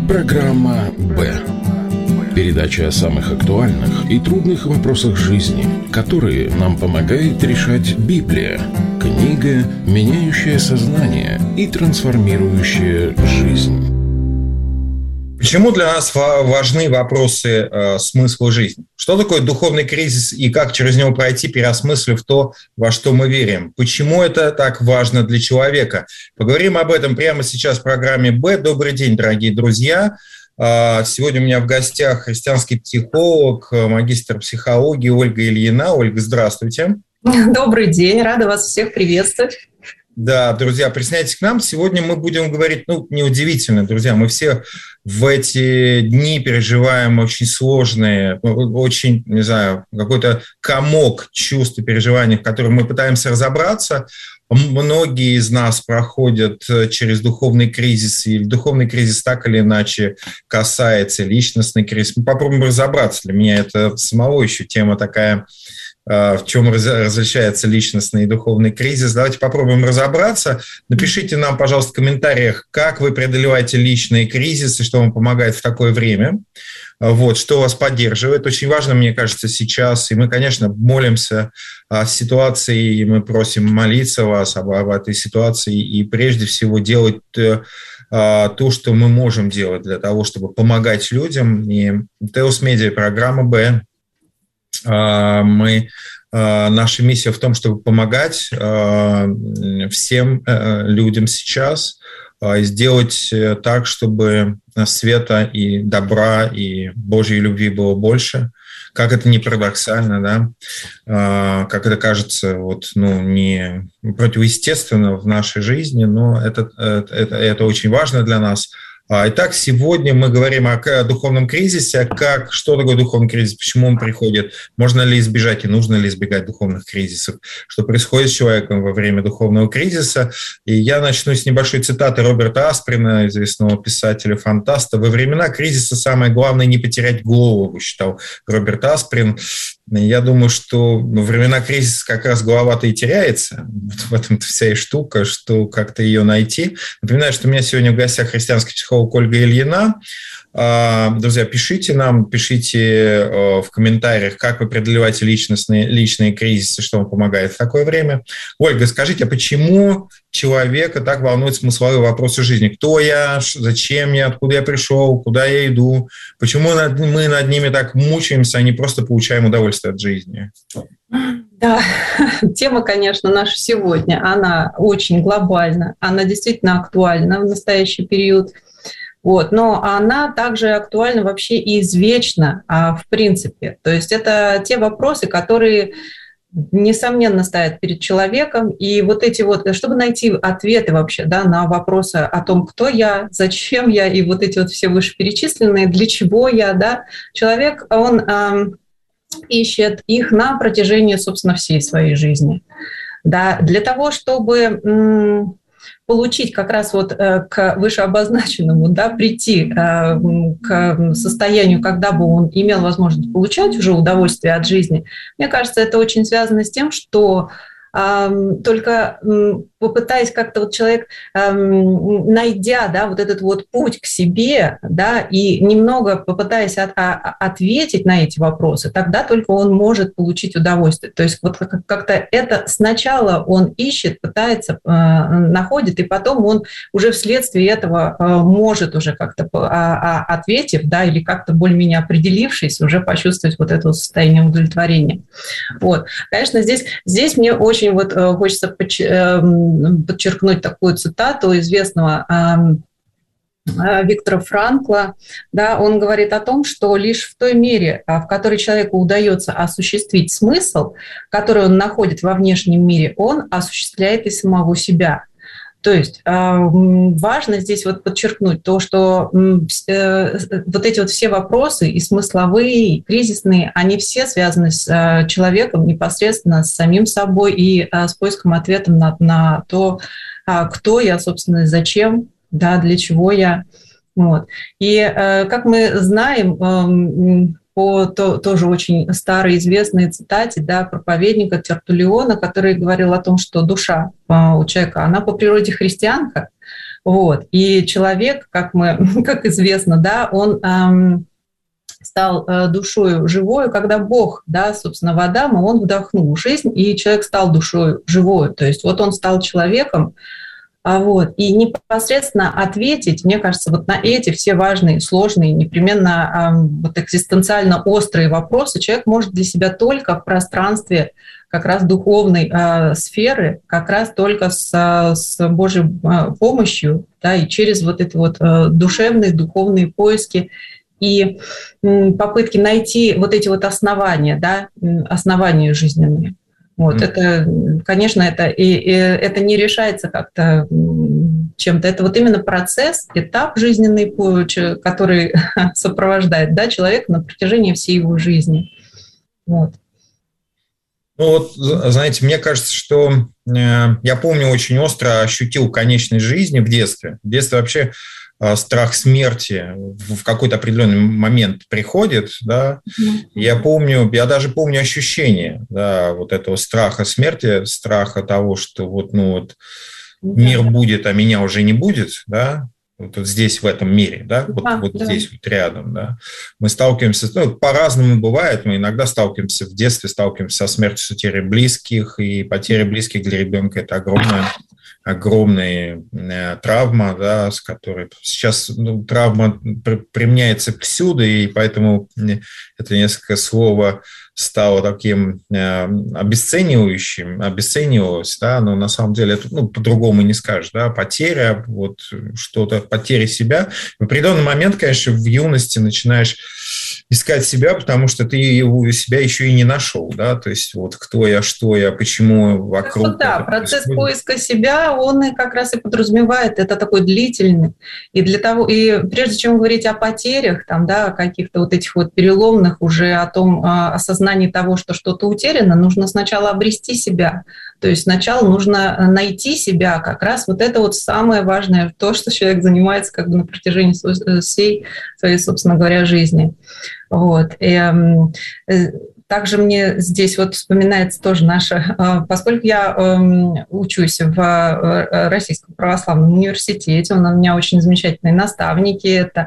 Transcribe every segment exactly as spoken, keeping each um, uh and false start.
Программа «Б». Передача о самых актуальных и трудных вопросах жизни, которые нам помогает решать Библия. Книга, меняющая сознание и трансформирующая жизнь. Почему для нас важны вопросы э, смысла жизни? Что такое духовный кризис и как через него пройти, переосмыслив то, во что мы верим? Почему это так важно для человека? Поговорим об этом прямо сейчас в программе «Б». Добрый день, дорогие друзья. Сегодня у меня в гостях христианский психолог, магистр психологии Ольга Ильина. Ольга, здравствуйте. Добрый день, рада вас всех приветствовать. Да, друзья, присоединяйтесь к нам. Сегодня мы будем говорить, ну, неудивительно, друзья, мы все в эти дни переживаем очень сложные, очень, не знаю, какой-то комок чувств и переживаний, в которых мы пытаемся разобраться. Многие из нас проходят через духовный кризис, и духовный кризис так или иначе касается личностный кризис. Мы попробуем разобраться. Для меня это самого еще тема такая, в чем различается личностный и духовный кризис. Давайте попробуем разобраться. Напишите нам, пожалуйста, в комментариях, как вы преодолеваете личные кризисы, что вам помогает в такое время, вот, что вас поддерживает. Очень важно, мне кажется, сейчас, и мы, конечно, молимся о ситуации, и мы просим молиться вас об, об этой ситуации, и прежде всего делать то, что мы можем делать для того, чтобы помогать людям. И Теос Медиа, программа «Б». Мы, наша миссия в том, чтобы помогать всем людям сейчас, сделать так, чтобы света и добра и Божьей любви было больше. Как это ни парадоксально, да, как это кажется, вот, ну, не противоестественно в нашей жизни, но это, это, это очень важно для нас. Итак, сегодня мы говорим о духовном кризисе, как, что такое духовный кризис, почему он приходит, можно ли избежать и нужно ли избегать духовных кризисов, что происходит с человеком во время духовного кризиса. И я начну с небольшой цитаты Роберта Асприна, известного писателя-фантаста. «Во времена кризиса самое главное – не потерять голову», считал Роберт Асприн. Я думаю, что во времена кризиса как раз голова-то и теряется. Вот в этом-то вся и штука, что как-то ее найти. Напоминаю, что у меня сегодня в гостях христианский психолог Ольга Ильина. Друзья, пишите нам, пишите в комментариях, как вы преодолеваете личностные, личные кризисы, что вам помогает в такое время. Ольга, скажите, а почему человека так волнуют смысловые вопросы жизни? Кто я, зачем я, откуда я пришел, куда я иду? Почему мы над ними так мучаемся, а не просто получаем удовольствие от жизни? Да, тема, конечно, наша сегодня, она очень глобальна, она действительно актуальна в настоящий период. Вот, но она также актуальна вообще и извечна, а, в принципе. То есть это те вопросы, которые, несомненно, стоят перед человеком. И вот эти вот, чтобы найти ответы вообще, да, на вопросы о том, кто я, зачем я, и вот эти вот все вышеперечисленные, для чего я, да, человек, он э, ищет их на протяжении, собственно, всей своей жизни. Да, для того, чтобы м- получить как раз вот к вышеобозначенному, да, прийти к состоянию, когда бы он имел возможность получать уже удовольствие от жизни, мне кажется, это очень связано с тем, что только попытаясь как-то вот человек, найдя, да, вот этот вот путь к себе, да, и немного попытаясь от, а, ответить на эти вопросы, тогда только он может получить удовольствие. То есть вот как-то это сначала он ищет, пытается, находит, и потом он уже вследствие этого может уже как-то, ответив, да, или как-то более-менее определившись, уже почувствовать вот это состояние удовлетворения. Вот. Конечно, здесь, здесь мне очень вот хочется подчеркнуть такую цитату известного Виктора Франкла. Да, он говорит о том, что лишь в той мере, в которой человеку удается осуществить смысл, который он находит во внешнем мире, он осуществляет и самого себя. То есть важно здесь вот подчеркнуть то, что вот эти вот все вопросы, и смысловые, и кризисные, они все связаны с человеком непосредственно, с самим собой и с поиском ответа на, на то, кто я, собственно, зачем, да, для чего я. Вот. И как мы знаем, по то, тоже очень старой известной цитате, да, проповедника Тертуллиона, который говорил о том, что душа у человека, она по природе христианка, Вот. И человек, как, мы, как известно, да, он эм, стал э, душою живою, когда Бог, да, собственно, в Адама, он вдохнул жизнь, и человек стал душою живою. То есть вот он стал человеком, а вот, и непосредственно ответить, мне кажется, вот на эти все важные, сложные, непременно э, вот экзистенциально острые вопросы человек может для себя только в пространстве как раз духовной э, сферы, как раз только с, с Божьей э, помощью, да, и через вот эти вот э, душевные, духовные поиски и э, попытки найти вот эти вот основания, да, основания жизненные. Вот, mm-hmm. это, конечно, это, и, и это не решается как-то чем-то. Это вот именно процесс, этап жизненный, который сопровождает, да, человека на протяжении всей его жизни. Вот. Ну вот, знаете, мне кажется, что э, я помню, очень остро ощутил конечность жизни в детстве. В детстве вообще э, страх смерти в, в какой-то определенный момент приходит, да. Mm-hmm. Я помню, я даже помню ощущение, да, вот этого страха смерти, страха того, что вот, ну вот mm-hmm. мир будет, а меня уже не будет, да. Вот здесь, в этом мире, да, вот, а, вот да. здесь, вот рядом, да, мы сталкиваемся, ну, по-разному бывает, мы иногда сталкиваемся в детстве, сталкиваемся со смертью, с потерей близких, и потеря близких для ребенка – это огромная, огромная э, травма, да, с которой сейчас ну, травма применяется всюду, и поэтому это несколько слова стало таким э, обесценивающим, обесценивалось, да, но на самом деле это ну, по-другому не скажешь, да, потеря, вот что-то, потеря себя. В определенный момент, конечно, в юности начинаешь искать себя, потому что ты его, себя еще и не нашел, да, то есть вот кто я, что я, почему вокруг. Ну, да, процесс происходит. Поиска себя, он и как раз и подразумевает, это такой длительный, и для того, и прежде чем говорить о потерях, там, да, каких-то вот этих вот переломных уже о том о осознании того, что что-то утеряно, нужно сначала обрести себя. То есть сначала нужно найти себя, как раз вот это вот самое важное, то, что человек занимается как бы на протяжении всей своей, собственно говоря, жизни. Вот. И, также мне здесь вот вспоминается тоже наша, поскольку я учусь в Российском православном университете, у меня очень замечательные наставники, это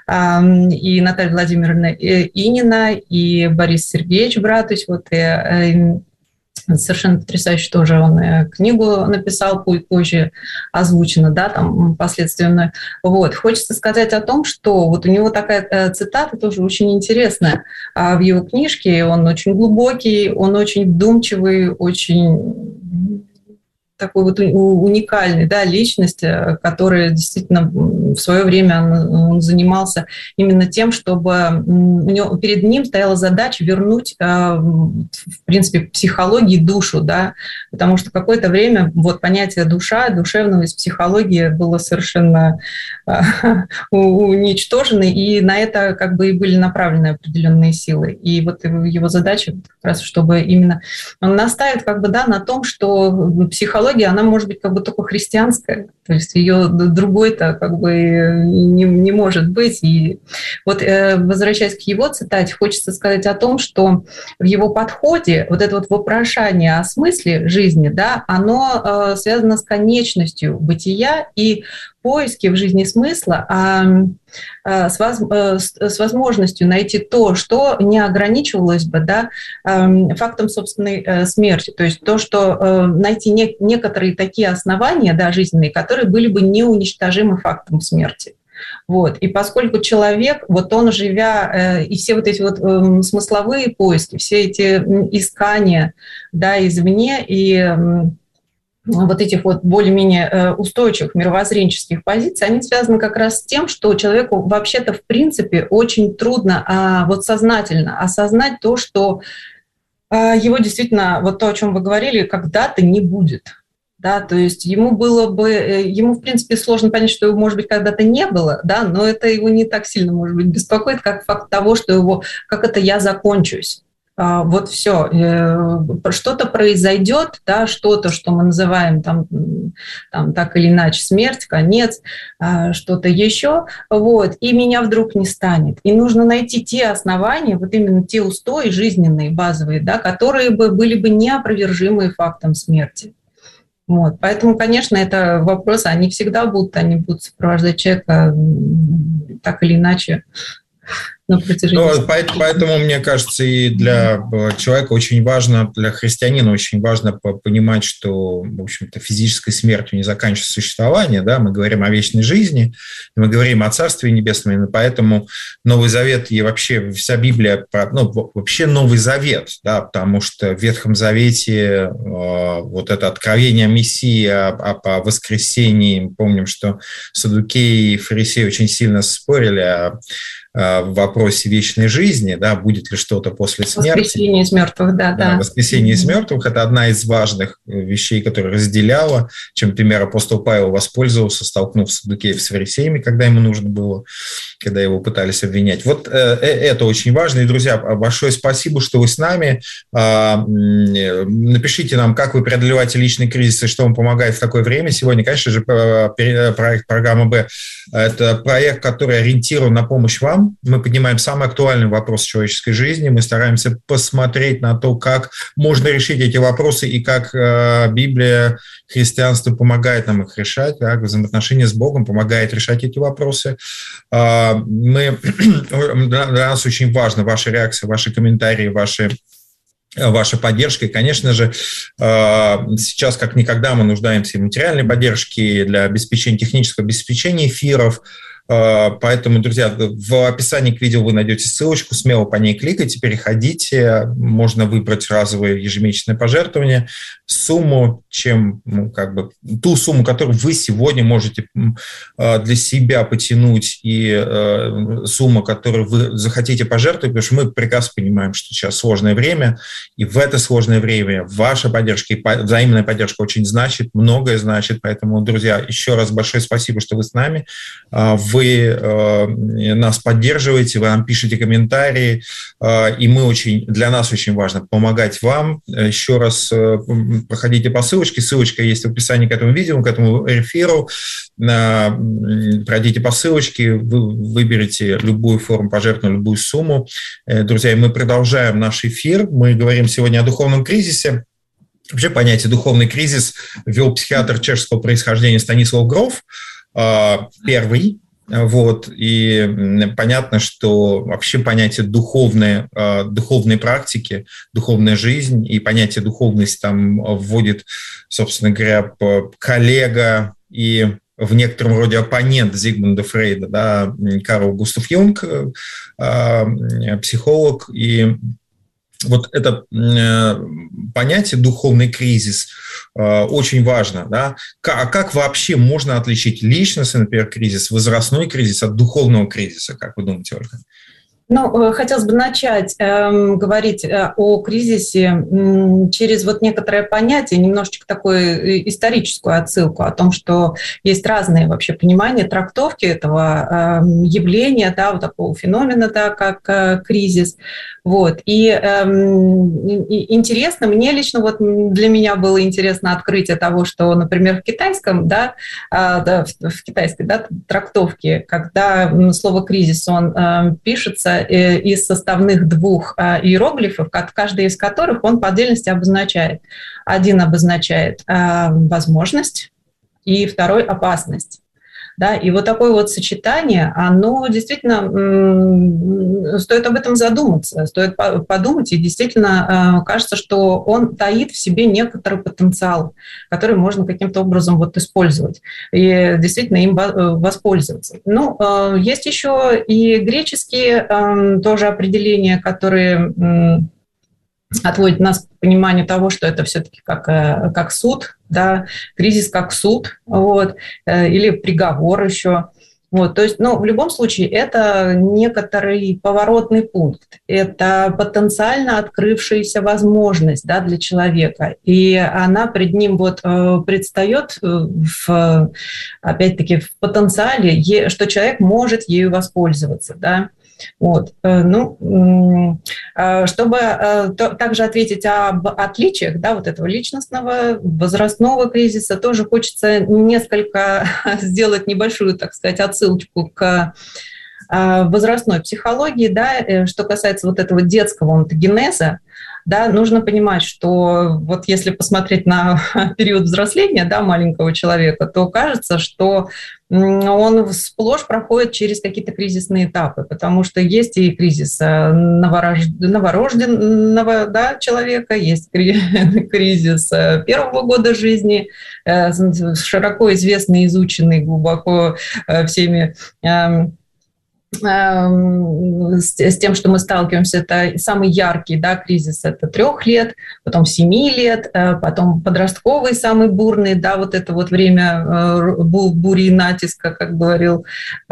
и Наталья Владимировна Инина, и Борис Сергеевич Братыч, вот и совершенно потрясающе тоже он книгу написал, позже озвучено, да, там последствия. Вот. Хочется сказать о том, что вот у него такая цитата тоже очень интересная в его книжке, он очень глубокий, он очень вдумчивый, очень такой вот уникальной, да, личность, которая действительно в свое время он занимался именно тем, чтобы у него, перед ним стояла задача вернуть, в принципе, психологии душу, да, потому что какое-то время вот понятие душа, душевного из психологии было совершенно уничтожено, и на это как бы и были направлены определенные силы. И вот его задача как раз, чтобы именно он настаивает как бы, да, на том, что психология она может быть как бы только христианская, то есть ее другой-то как бы не, не может быть. И вот возвращаясь к его цитате, хочется сказать о том, что в его подходе вот это вот вопрошание о смысле жизни, да, оно связано с конечностью бытия и поиски в жизни смысла, а с возможностью найти то, что не ограничивалось бы, да, фактом собственной смерти. То есть то, что найти некоторые такие основания, да, жизненные, которые были бы неуничтожимы фактом смерти. Вот. И поскольку человек, вот он живя, и все вот эти вот смысловые поиски, все эти искания, да, извне, и вот этих вот более-менее устойчивых мировоззренческих позиций, они связаны как раз с тем, что человеку вообще-то в принципе очень трудно а, вот сознательно осознать то, что а, его действительно, вот то, о чем вы говорили, когда-то не будет. Да, то есть ему было бы, ему в принципе сложно понять, что его, может быть, когда-то не было, да, но это его не так сильно, может быть, беспокоит, как факт того, что его, как это я закончусь. Вот все, что-то произойдет, да, что-то, что мы называем там, там так или иначе смерть, конец, что-то еще, вот, и меня вдруг не станет. И нужно найти те основания, вот именно те устои жизненные, базовые, да, которые бы были бы неопровержимые фактом смерти. Вот. Поэтому, конечно, это вопросы, они всегда будут, они будут сопровождать человека так или иначе. Ну, поэтому, поэтому, мне кажется, и для человека очень важно, для христианина очень важно понимать, что, в общем-то, физической смертью не заканчивается существование, да, мы говорим о вечной жизни, мы говорим о Царстве Небесном, и поэтому Новый Завет и вообще вся Библия, ну, вообще Новый Завет, да, потому что в Ветхом Завете вот это откровение Мессии о, о воскресении, помним, что саддукеи и фарисеи очень сильно спорили о в вопросе вечной жизни, да, будет ли что-то после смерти. Воскресение из мертвых, да, да. да. Воскресение из мертвых – это одна из важных вещей, которая разделяла, чем, например, апостол Павел воспользовался, столкнув саддукеев с фарисеями, когда ему нужно было, когда его пытались обвинять. Вот э, это очень важно. И, друзья, большое спасибо, что вы с нами. Э, напишите нам, как вы преодолеваете личные кризисы, что вам помогает в такое время. Сегодня, конечно же, проект «Программа Б» – это проект, который ориентирован на помощь вам. Мы поднимаем самый актуальный вопрос человеческой жизни. Мы стараемся посмотреть на то, как можно решить эти вопросы и как э, Библия, христианство помогает нам их решать, как взаимоотношения с Богом помогает решать эти вопросы. Э, мы, для нас очень важна ваша реакция, ваши комментарии, ваши ваша поддержка. И, конечно же, сейчас как никогда мы нуждаемся в материальной поддержке для обеспечения, технического обеспечения эфиров. Поэтому, друзья, в описании к видео вы найдете ссылочку, смело по ней кликайте, переходите, можно выбрать разовое ежемесячное пожертвование, сумму, чем, ну, как бы, ту сумму, которую вы сегодня можете для себя потянуть, и сумму, которую вы захотите пожертвовать, потому что мы прекрасно понимаем, что сейчас сложное время, и в это сложное время ваша поддержка и взаимная поддержка очень значит, многое значит, поэтому, друзья, еще раз большое спасибо, что вы с нами, вы Вы нас поддерживаете, вы нам пишете комментарии, и мы очень, для нас очень важно помогать вам. Еще раз проходите по ссылочке, ссылочка есть в описании к этому видео, к этому эфиру. Пройдите по ссылочке, вы выберите любую форму пожертвования, любую сумму. Друзья, мы продолжаем наш эфир. Мы говорим сегодня о духовном кризисе. Вообще понятие «духовный кризис» ввел психиатр чешского происхождения Станислав Гроф, первый. Вот, и понятно, что вообще понятие духовной, духовной практики, духовная жизнь и понятие духовность там вводит, собственно говоря, коллега и в некотором роде оппонент Зигмунда Фрейда, да, Карл Густав Юнг, психолог, и вот это понятие «духовный кризис» очень важно. Да? А как вообще можно отличить личностный, например, кризис, возрастной кризис от духовного кризиса, как вы думаете, Ольга? Ну, хотелось бы начать э, говорить о кризисе э, через вот некоторое понятие, немножечко такую историческую отсылку о том, что есть разные вообще понимания, трактовки этого э, явления, да, вот такого феномена, да, как э, кризис. Вот. И, э, и интересно, мне лично, вот для меня было интересно открытие того, что, например, в китайском, да, э, да в, в китайской, да, трактовке, когда слово «кризис», он э, пишется из составных двух иероглифов, каждый из которых он по отдельности обозначает. Один обозначает возможность, и второй – опасность. Да, и вот такое вот сочетание, оно действительно, стоит об этом задуматься, стоит подумать, и действительно кажется, что он таит в себе некоторый потенциал, который можно каким-то образом вот использовать и действительно им воспользоваться. Ну, есть еще и греческие тоже определения, которые отводит нас к пониманию того, что это все-таки как, как суд, да, кризис как суд, вот, или приговор еще. Вот, то есть, ну, в любом случае, это некоторый поворотный пункт, это потенциально открывшаяся возможность, да, для человека, и она пред ним вот предстает в, опять-таки, в потенциале, что человек может ею воспользоваться, да. Вот. Ну, чтобы также ответить об отличиях, да, вот этого личностного, возрастного кризиса, тоже хочется несколько сделать небольшую, так сказать, отсылочку к возрастной психологии, да, что касается вот этого детского онтогенеза, да, нужно понимать, что вот если посмотреть на период взросления, да, маленького человека, то кажется, что он сплошь проходит через какие-то кризисные этапы, потому что есть и кризис новорожд... новорожденного, да, человека, есть кризис первого года жизни, широко известный, изученный глубоко всеми с тем, что мы сталкиваемся, это самый яркий, да, кризис, это трех лет, потом семи лет, потом подростковый самый бурный, да, вот это вот время бури и натиска, как говорил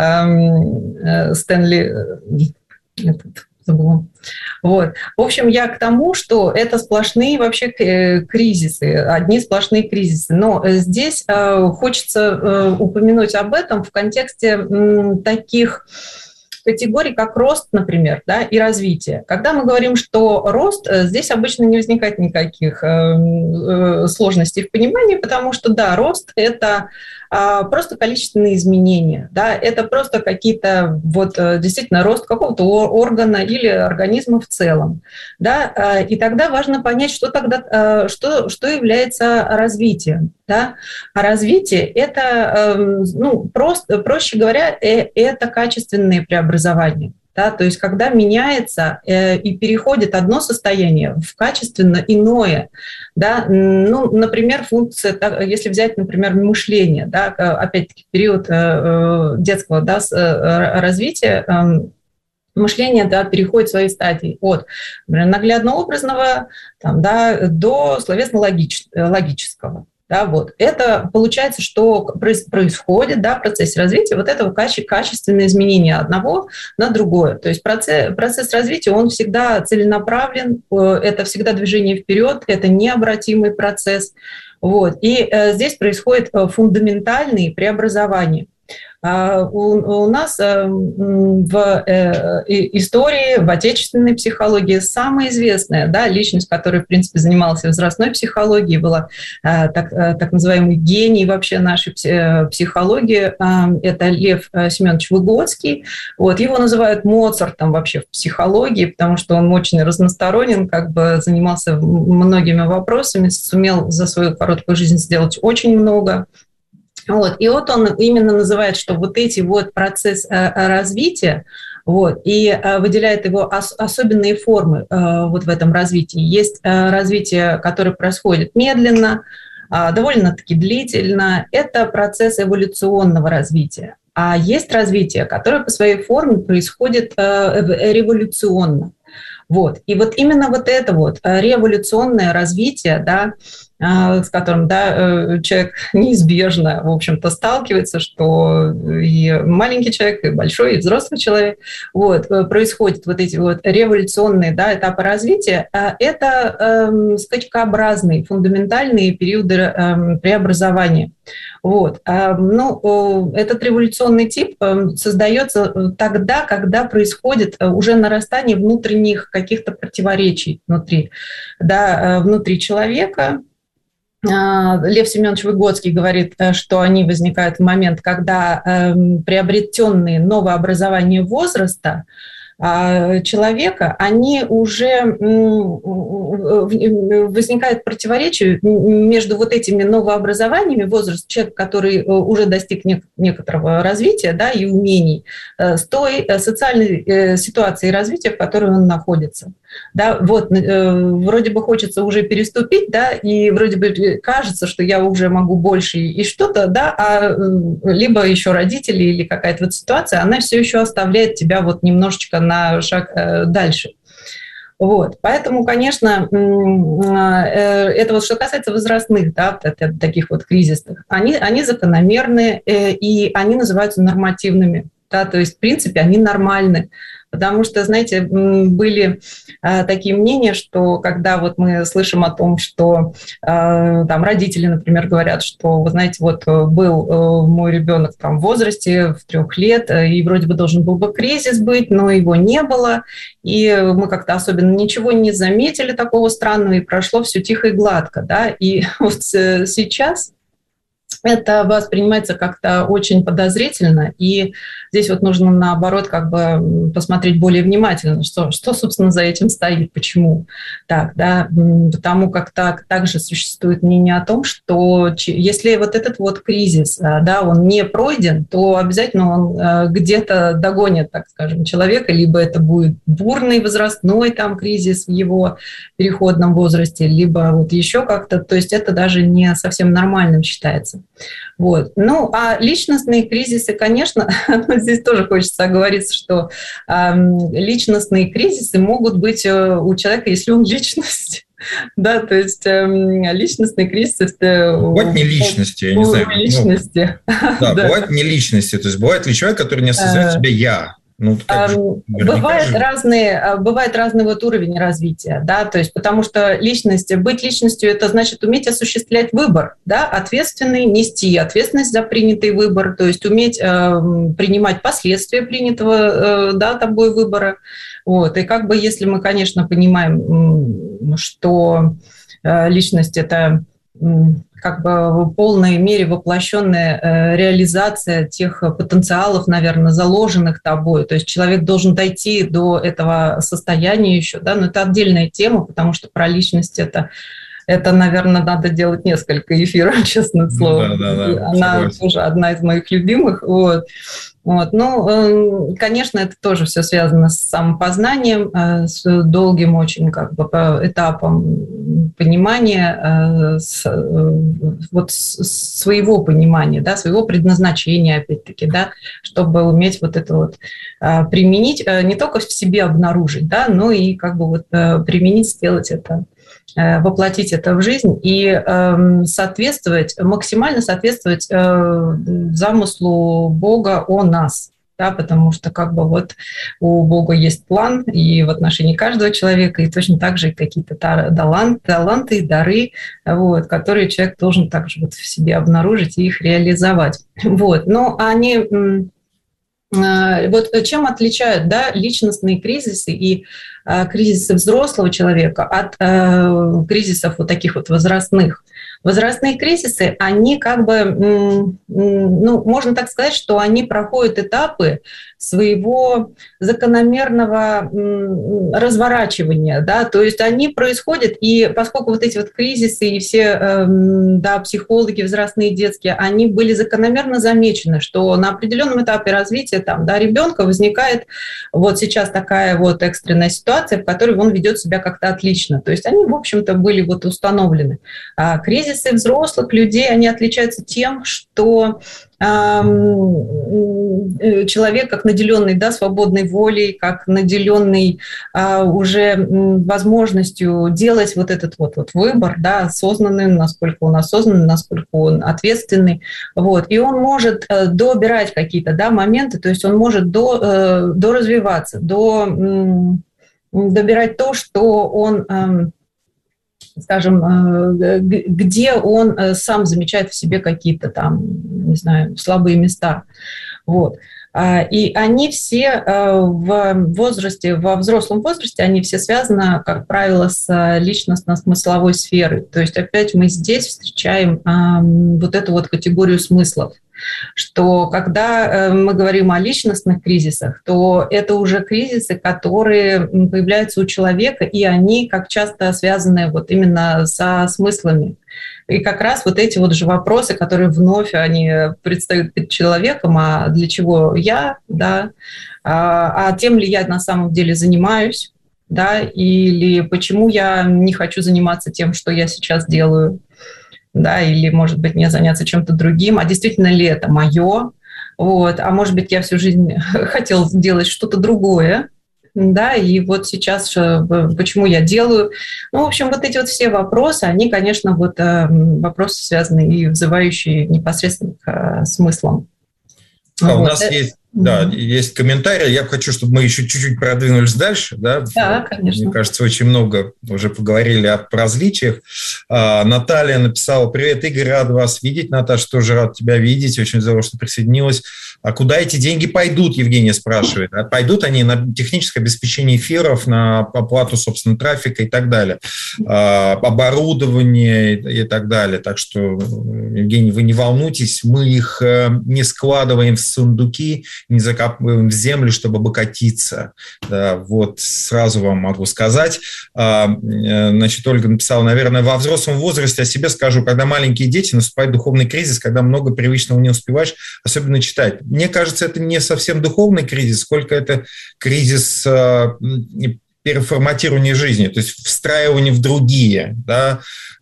Стэнли, этот, забыла. Вот. В общем, я к тому, что это сплошные вообще кризисы, одни сплошные кризисы. Но здесь хочется упомянуть об этом в контексте таких категорий, как рост, например, да, и развитие. Когда мы говорим, что рост, здесь обычно не возникает никаких сложностей в понимании, потому что, да, рост – это просто количественные изменения, да, это просто какие-то, вот, действительно, рост какого-то органа или организма в целом, да, и тогда важно понять, что тогда, что, что является развитием, да, а развитие – это, ну, просто, проще говоря, это качественные преобразования. Да, то есть когда меняется э, и переходит одно состояние в качественно иное, да, ну, например, функция, если взять, например, мышление, да, опять-таки период э, детского, да, развития, э, мышление, да, переходит в свои стадии от, например, наглядно-образного, там, да, до словесно-логического. Да, вот. Это получается, что происходит, да, в процессе развития вот этого каче- качественное изменение одного на другое. То есть процесс, процесс развития, он всегда целенаправлен, это всегда движение вперед, это необратимый процесс. Вот. И э, здесь происходят фундаментальные преобразования. У нас в истории, в отечественной психологии самая известная, да, личность, которая, в принципе, занималась возрастной психологией, была так, так называемый гений вообще нашей психологии, это Лев Семенович Выгодский. Вот, его называют Моцартом вообще в психологии, потому что он очень разносторонен, как бы занимался многими вопросами, сумел за свою короткую жизнь сделать очень много. Вот. И вот он именно называет, что вот эти вот процессы развития, вот, и выделяет его ос- особенные формы вот в этом развитии. Есть развитие, которое происходит медленно, довольно-таки длительно. Это процесс эволюционного развития. А есть развитие, которое по своей форме происходит революционно. Вот. И вот именно вот это вот революционное развитие, да, с которым, да, человек неизбежно, в общем-то, сталкивается, что и маленький человек, и большой, и взрослый человек, вот, происходят вот эти вот революционные, да, этапы развития, это э, скачкообразные, фундаментальные периоды э, преобразования. Вот. Ну, этот революционный тип создается тогда, когда происходит уже нарастание внутренних каких-то противоречий внутри, да, внутри человека. Лев Семенович Выгодский говорит, что они возникают в момент, когда приобретенные новообразования возраста человека, они уже возникает противоречие между вот этими новообразованиями, возраст человека, который уже достиг некоторого развития, да, и умений, с той социальной ситуацией развития, в которой он находится. Да, вот, вроде бы хочется уже переступить, да, и вроде бы кажется, что я уже могу больше и что-то, да, а либо еще родители или какая-то вот ситуация, она все еще оставляет тебя вот немножечко на шаг дальше. Вот, поэтому, конечно, это вот что касается возрастных, да, таких вот кризисных, они, они закономерны, и они называются нормативными, да, то есть, в принципе, они нормальны. Потому что, знаете, были э, такие мнения, что когда вот мы слышим о том, что э, там родители, например, говорят, что, вы знаете, вот был э, мой ребенок там в возрасте в трех лет, э, и вроде бы должен был бы кризис быть, но его не было, и мы как-то особенно ничего не заметили такого странного, и прошло все тихо и гладко, да, и вот сейчас это воспринимается как-то очень подозрительно, и здесь вот нужно, наоборот, как бы посмотреть более внимательно, что, что собственно, за этим стоит, почему так, да, потому как так, также существует мнение о том, что если вот этот вот кризис, да, он не пройден, то обязательно он где-то догонит, так скажем, человека, либо это будет бурный возрастной там кризис в его переходном возрасте, либо вот еще как-то, то есть это даже не совсем нормальным считается. Вот. Ну, а личностные кризисы, конечно, здесь тоже хочется оговориться, что э, личностные кризисы могут быть у человека, если он личность. Да, то есть э, личностные кризисы... Бывает не личности, я не знаю. Личности. Ну, да, да, бывает не личности. То есть бывает ли человек, который не осознает себя «я». Ну, как же, бывает, разные, бывает разный вот уровень развития, да, то есть потому что личность, быть личностью – это значит уметь осуществлять выбор, да, ответственный, нести ответственность за принятый выбор, то есть уметь э, принимать последствия принятого, э, да, тобой выбора, вот, и как бы если мы, конечно, понимаем, что э, личность – это как бы в полной мере воплощенная реализация тех потенциалов, наверное, заложенных тобой. То есть человек должен дойти до этого состояния еще, да, но это отдельная тема, потому что про личность это, это наверное, надо делать несколько эфиров, честное слово. Да, да, да, она согласен. Тоже одна из моих любимых. Вот. Вот. Ну, конечно, это тоже все связано с самопознанием, с долгим очень как бы этапом понимания, с, вот своего понимания, да, своего предназначения, опять-таки, да, чтобы уметь вот это вот применить, не только в себе обнаружить, да, но и как бы вот применить, сделать это, воплотить это в жизнь и соответствовать, максимально соответствовать замыслу Бога о нас, да, потому что как бы вот у Бога есть план и в отношении каждого человека, и точно так же и какие-то таланты, таланты, дары, вот, которые человек должен также вот в себе обнаружить и их реализовать. Вот. Но они... Вот чем отличают, да, личностные кризисы и э, кризисы взрослого человека от э, кризисов вот таких вот возрастных? Возрастные кризисы, они как бы, ну, можно так сказать, что они проходят этапы своего закономерного разворачивания, да, то есть они происходят, и поскольку вот эти вот кризисы и все, да, психологи взрослые, детские, они были закономерно замечены, что на определенном этапе развития там, да, ребенка возникает вот сейчас такая вот экстренная ситуация, в которой он ведет себя как-то отлично, то есть они, в общем-то, были вот установлены. А кризисы взрослых людей, они отличаются тем, что человек, как наделенный, да, свободной волей, как наделенный а, уже возможностью делать вот этот вот, вот выбор, да, осознанный, насколько он осознанный, насколько он ответственный, вот, и он может добирать какие-то, да, моменты, то есть он может до, доразвиваться, до, добирать то, что он, скажем, где он сам замечает в себе какие-то там, не знаю, слабые места. Вот. И они все в возрасте, во взрослом возрасте, они все связаны, как правило, с личностно-смысловой сферой. То есть опять мы здесь встречаем вот эту вот категорию смыслов, что когда мы говорим о личностных кризисах, то это уже кризисы, которые появляются у человека, и они как часто связаны вот именно со смыслами. И как раз вот эти вот же вопросы, которые вновь они предстают перед человеком, а для чего я, да, а, а тем ли я на самом деле занимаюсь, да, или почему я не хочу заниматься тем, что я сейчас делаю, да, или, может быть, мне заняться чем-то другим, а действительно ли это мое, вот, а может быть, я всю жизнь хотел сделать что-то другое, да, и вот сейчас почему я делаю. Ну, в общем, вот эти вот все вопросы, они, конечно, вот вопросы связаны и взывающие непосредственно к смыслам. А вот. У нас есть Да, mm-hmm. есть комментарий. Я хочу, чтобы мы еще чуть-чуть продвинулись дальше. Да, да, конечно. Мне кажется, очень много уже поговорили о различиях. А, Наталья написала: «Привет, Игорь, рад вас видеть». Наташа, тоже рад тебя видеть. Очень здорово, что присоединилась. А куда эти деньги пойдут, Евгения спрашивает. А пойдут они на техническое обеспечение эфиров, на оплату, собственно, трафика и так далее. А, оборудование и так далее. Так что, Евгений, вы не волнуйтесь, мы их не складываем в сундуки, не закапываем в землю, чтобы обогатиться. Да, вот сразу вам могу сказать. Значит, Ольга написала: наверное, во взрослом возрасте, о себе скажу, когда маленькие дети, наступает духовный кризис, когда много привычного не успеваешь, особенно читать. Мне кажется, это не совсем духовный кризис, сколько это кризис переформатирования жизни, то есть встраивание в другие, да,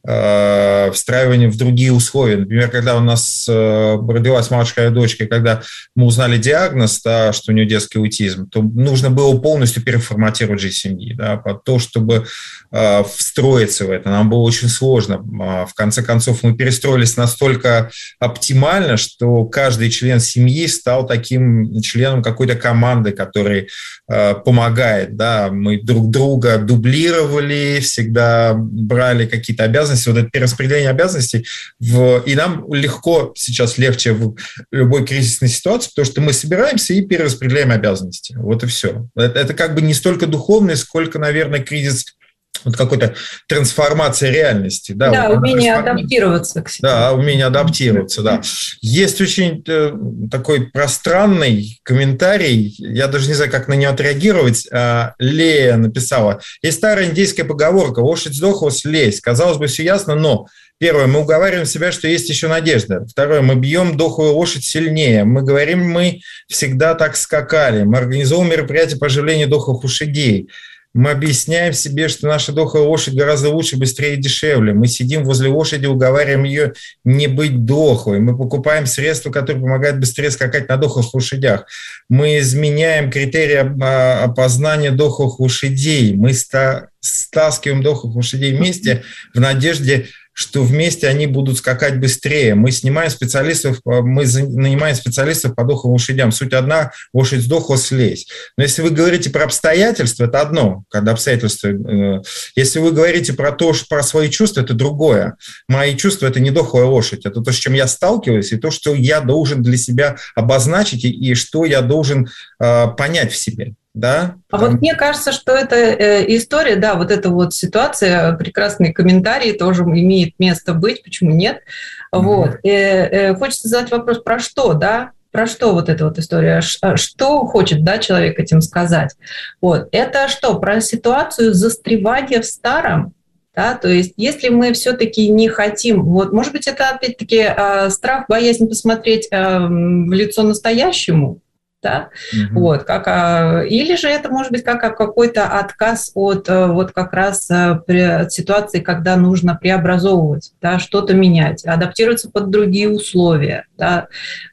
э, встраивание в другие условия. Например, когда у нас э, родилась младшая дочка, когда мы узнали диагноз, да, что у нее детский аутизм, то нужно было полностью переформатировать жизнь семьи, да, под то, чтобы э, встроиться в это. Нам было очень сложно. В конце концов, мы перестроились настолько оптимально, что каждый член семьи стал таким членом какой-то команды, который э, помогает, да, мы друг друга дублировали, всегда брали какие-то обязанности, вот это перераспределение обязанностей, в, и нам легко, сейчас легче в любой кризисной ситуации, потому что мы собираемся и перераспределяем обязанности. Вот и все. Это, это как бы не столько духовный, сколько, наверное, кризис вот какой-то трансформации реальности. Да, да вот умение адаптироваться к себе. Да, умение адаптироваться, да. Есть очень э, такой пространный комментарий, я даже не знаю, как на него отреагировать. А, Лея написала: есть старая индейская поговорка: лошадь сдохла, слезь. Казалось бы, все ясно, но... Первое, мы уговариваем себя, что есть еще надежда. Второе, мы бьем дохлую лошадь сильнее. Мы говорим, мы всегда так скакали. Мы организовываем мероприятия по оживлению дохлых лошадей. Мы объясняем себе, что наша дохлая лошадь гораздо лучше, быстрее и дешевле. Мы сидим возле лошади, уговариваем ее не быть дохлой. Мы покупаем средства, которые помогают быстрее скакать на дохлых лошадях. Мы изменяем критерии опознания дохлых лошадей. Мы стаскиваем дохлых лошадей вместе в надежде, что вместе они будут скакать быстрее. Мы снимаем специалистов, мы нанимаем специалистов по дохлым лошадям. Суть одна: лошадь сдохла, слезь. Но если вы говорите про обстоятельства, это одно, когда обстоятельства. Если вы говорите про то, что про свои чувства, это другое. Мои чувства – это не дохлая лошадь, это то, с чем я сталкиваюсь, и то, что я должен для себя обозначить, и что я должен э, понять в себе. Да? А Там... вот мне кажется, что эта история, да, вот эта вот ситуация, прекрасные комментарии тоже имеет место быть, почему нет? Mm-hmm. Вот. И, и, хочется задать вопрос, про что, да? Про что вот эта вот история? Что хочет, да, человек этим сказать? Вот. Это что, про ситуацию застревания в старом? Да, то есть, если мы все-таки не хотим, вот, может быть, это опять-таки страх, боязнь посмотреть в лицо настоящему, да? Угу. Вот, как, или же это может быть как какой-то отказ от вот как раз от ситуации, когда нужно преобразовывать, да, что-то менять, адаптироваться под другие условия. Да?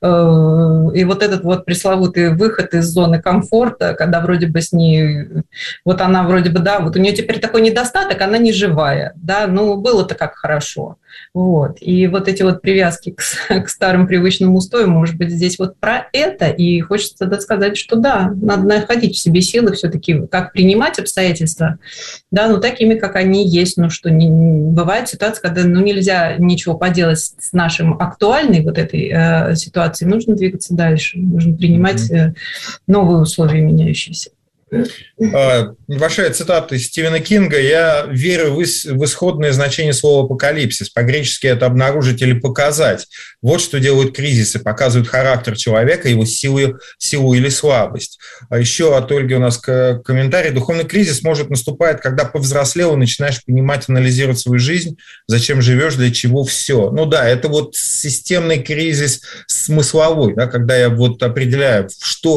И вот этот вот пресловутый выход из зоны комфорта, когда вроде бы с ней, вот она вроде бы, да, вот у нее теперь такой недостаток, она не живая, да, ну было-то как хорошо. Вот. И вот эти вот привязки к, к старым привычным устоям, может быть, здесь вот про это, и хочется тогда сказать, что да, надо находить в себе силы все-таки, как принимать обстоятельства, да, ну такими, как они есть, ну что, не, бывает ситуация, когда ну, нельзя ничего поделать с нашим актуальной вот этой э, ситуацией, нужно двигаться дальше, нужно принимать э, новые условия меняющиеся. Небольшая цитата из Стивена Кинга. «Я верю в исходное значение слова «апокалипсис». По-гречески это «обнаружить» или «показать». Вот что делают кризисы. Показывают характер человека, его силу, силу или слабость. А еще от Ольги у нас комментарий. Духовный кризис может наступать, когда повзрослел и начинаешь понимать, анализировать свою жизнь, зачем живешь, для чего все. Ну да, это вот системный кризис смысловой, да, когда я вот определяю, что...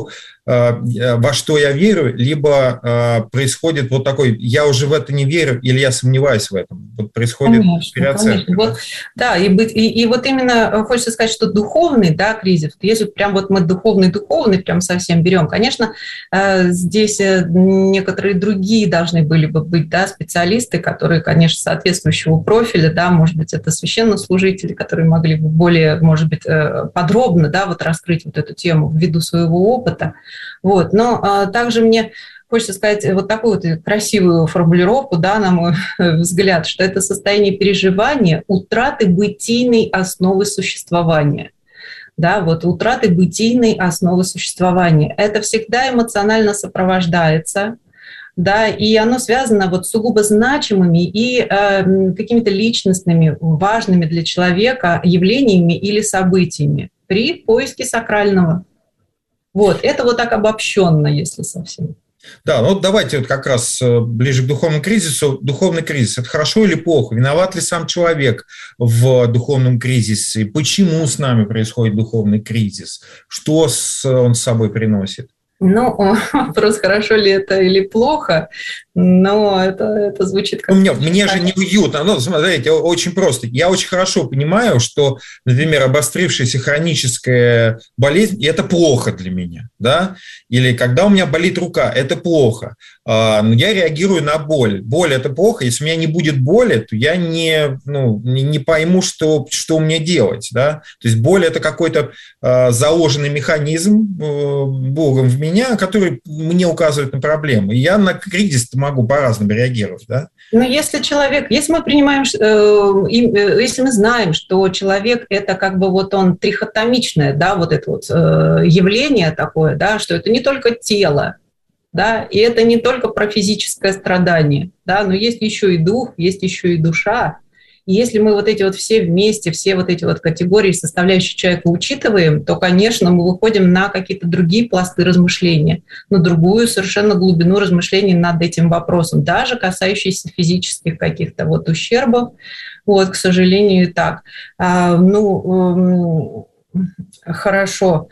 во что я верю, либо происходит вот такой, я уже в это не верю, или я сомневаюсь в этом. Вот происходит конечно, переоценка. Конечно. Вот, да, и, быть, и, и вот именно хочется сказать, что духовный, да, кризис, если прям вот мы духовный-духовный прям совсем берем, конечно, здесь некоторые другие должны были бы быть, да, специалисты, которые, конечно, соответствующего профиля, да, может быть, это священнослужители, которые могли бы более, может быть, подробно, да, вот раскрыть вот эту тему ввиду своего опыта. Вот. Но также мне хочется сказать вот такую вот красивую формулировку, да, на мой взгляд, что это состояние переживания утраты бытийной основы существования. Да, вот утраты бытийной основы существования. Это всегда эмоционально сопровождается, да, и оно связано вот с сугубо значимыми и э, какими-то личностными, важными для человека явлениями или событиями при поиске сакрального. Вот, это вот так обобщенно, если совсем. Да, ну вот давайте вот как раз ближе к духовному кризису. Духовный кризис – это хорошо или плохо? Виноват ли сам человек в духовном кризисе? Почему с нами происходит духовный кризис? Что он с собой приносит? Ну, вопрос, хорошо ли это или плохо, но это, это звучит как... Мне, мне же неуютно. Ну, смотрите, очень просто. Я очень хорошо понимаю, что, например, обострившаяся хроническая болезнь – это плохо для меня, да? Или когда у меня болит рука – это плохо. Но я реагирую на боль. Боль – это плохо. Если у меня не будет боли, то я не, ну, не, не пойму, что, что мне делать, да? То есть боль – это какой-то заложенный механизм Богом в меня, который мне указывает на проблему. И я на кризис могу по-разному реагировать, да? Но если человек, если мы принимаем, если мы знаем, что человек это как бы вот он трихотомичное, да, вот это вот явление такое, да, что это не только тело, да, и это не только про физическое страдание, да, но есть еще и дух, есть еще и душа. И если мы вот эти вот все вместе, все вот эти вот категории, составляющие человека учитываем, то, конечно, мы выходим на какие-то другие пласты размышления, на другую совершенно глубину размышлений над этим вопросом, даже касающиеся физических каких-то вот ущербов. Вот, к сожалению, так. А, ну, хорошо.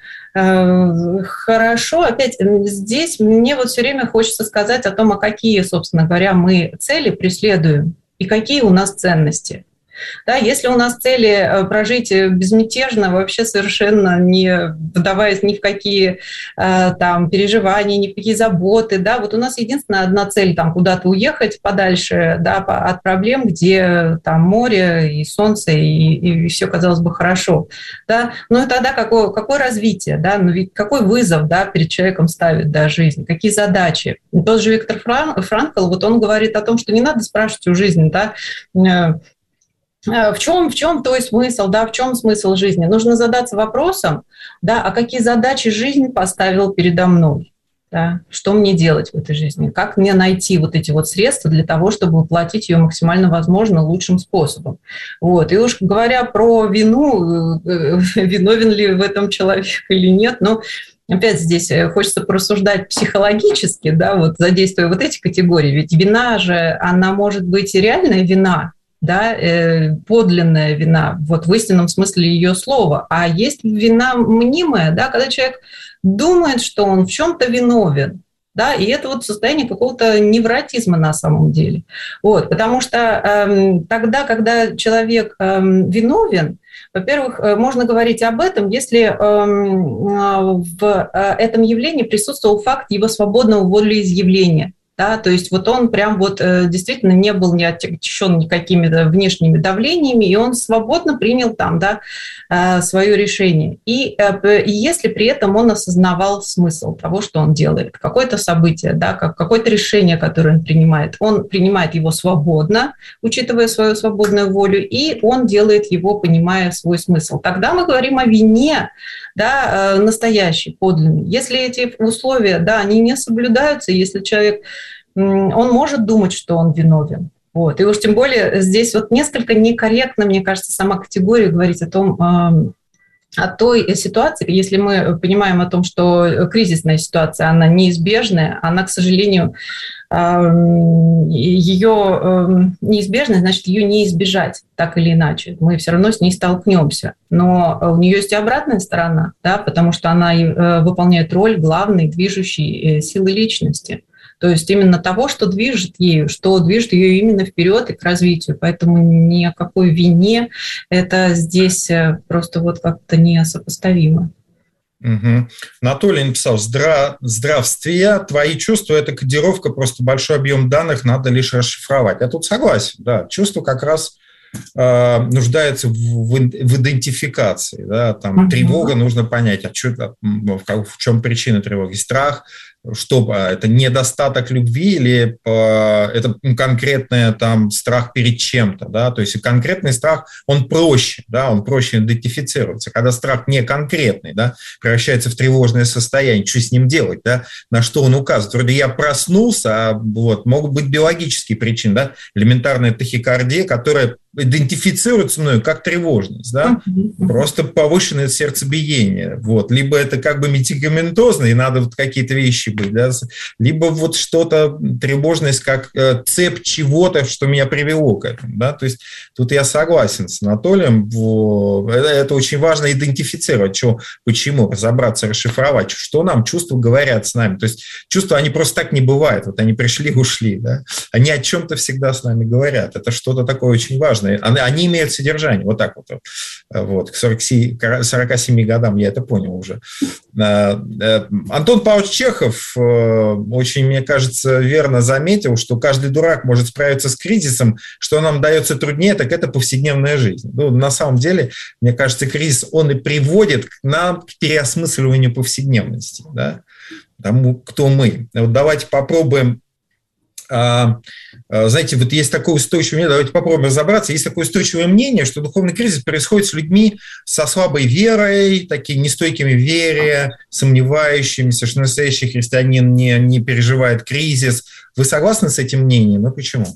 Хорошо, опять здесь мне вот все время хочется сказать о том, а какие, собственно говоря, мы цели преследуем и какие у нас ценности. Да, если у нас цели прожить безмятежно, вообще совершенно не вдаваясь ни в какие там переживания, ни в какие заботы, да, вот у нас единственная одна цель там куда-то уехать подальше, да, от проблем, где там море и солнце и, и все казалось бы хорошо, да, ну и тогда какое, какое развитие, да, ну ведь какой вызов, да, перед человеком ставит, да, жизнь, какие задачи. И тот же Виктор Франкл, вот он говорит о том, что не надо спрашивать у жизни, да, В чем, в чем то есть смысл, да, в чем смысл жизни? Нужно задаться вопросом, да, а какие задачи жизнь поставила передо мной? Да, что мне делать в этой жизни? Как мне найти вот эти вот средства для того, чтобы воплотить ее максимально возможно лучшим способом? Вот. И уж говоря про вину, виновен ли в этом человек или нет, но опять здесь хочется порассуждать психологически, да, вот задействуя вот эти категории. Ведь вина же, она может быть и реальная вина, да, подлинная вина, вот в истинном смысле ее слова. А есть вина мнимая, да, когда человек думает, что он в чем-то виновен, да, и это вот состояние какого-то невротизма на самом деле. Вот, потому что э, тогда, когда человек э, виновен, во-первых, можно говорить об этом, если э, в этом явлении присутствовал факт его свободного волеизъявления. Да, то есть вот он прям вот э, действительно не был не отягчен никакими да, внешними давлениями, и он свободно принял там, да, э, свое решение. И, э, и если при этом он осознавал смысл того, что он делает, какое-то событие, да, как, какое-то решение, которое он принимает, он принимает его свободно, учитывая свою свободную волю, и он делает его, понимая свой смысл. Тогда мы говорим о вине, да, настоящий, подлинный. Если эти условия, да, они не соблюдаются, если человек, он может думать, что он виновен. Вот. И уж тем более здесь вот несколько некорректно, мне кажется, сама категория говорить о том, о той ситуации, если мы понимаем о том, что кризисная ситуация, она неизбежная, она, к сожалению, ее неизбежность, значит, ее не избежать так или иначе. Мы все равно с ней столкнемся. Но у нее есть и обратная сторона, да, потому что она выполняет роль главной движущей силы личности. То есть именно того, что движет ею, что движет ее именно вперед и к развитию. Поэтому ни о какой вине это здесь просто вот как-то несопоставимо. Угу. Анатолий написал: Здра... здравствия, твои чувства – это кодировка, просто большой объем данных надо лишь расшифровать. Я тут согласен, да, чувство как раз э, нуждается в, в, в идентификации, да, там угу. Тревога, нужно понять, а что, в, в чем причина тревоги, страх, что это недостаток любви или э, это конкретный там страх перед чем-то, да, то есть конкретный страх, он проще, да, он проще идентифицируется. Когда страх не конкретный, да, превращается в тревожное состояние, что с ним делать, да, на что он указывает. Вроде я проснулся, а вот могут быть биологические причины, да, элементарная тахикардия, которая идентифицируется мною как тревожность, да, uh-huh. просто повышенное сердцебиение, вот, либо это как бы медикаментозно, и надо вот какие-то вещи быть, да, либо вот что-то, тревожность как э, цепь чего-то, что меня привело к этому, да, то есть тут я согласен с Анатолием, в, это, это очень важно идентифицировать, что, почему, разобраться, расшифровать, что нам чувства говорят с нами, то есть чувства, они просто так не бывают, вот они пришли, ушли, да, они о чем-то всегда с нами говорят, это что-то такое очень важное. Они имеют содержание, вот так вот. Вот. К сорока семи годам я это понял уже. Антон Павлович Чехов очень, мне кажется, верно заметил, что каждый дурак может справиться с кризисом, что нам дается труднее, так это повседневная жизнь. Ну, на самом деле, мне кажется, кризис, он и приводит к нам к переосмысливанию повседневности, да? Тому, кто мы. Вот давайте попробуем. Знаете, вот есть такое устойчивое мнение, давайте попробуем разобраться, есть такое устойчивое мнение, что духовный кризис происходит с людьми со слабой верой, такими нестойкими в вере, сомневающимися, что настоящий христианин не, не переживает кризис. Вы согласны с этим мнением? Ну, почему?